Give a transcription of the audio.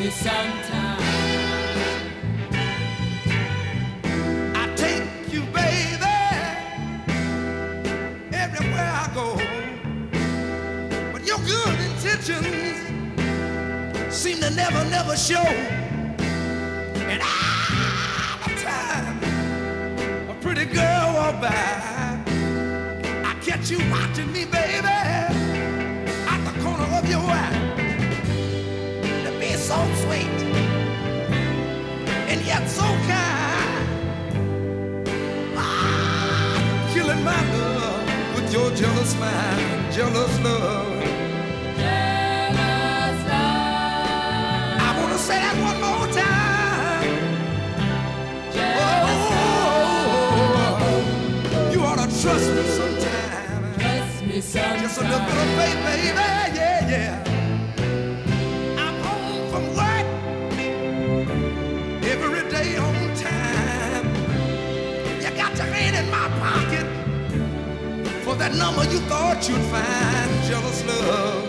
me sometime. I take you, baby, everywhere I go, but your good intentions seem to never show. And all the time a pretty girl walk by, I catch you watching me, baby, at the corner of your eye. To be so sweet and yet so kind, killing my love with your jealous mind, jealous love. Jealous love. I wanna say that one more time. Jealous Oh, you ought to trust me sometime. Trust me sometime. Just a little bit of faith, baby, yeah, yeah. I'm home from work every day on time. You got your hand in my pocket for that number you thought you'd find, jealous love.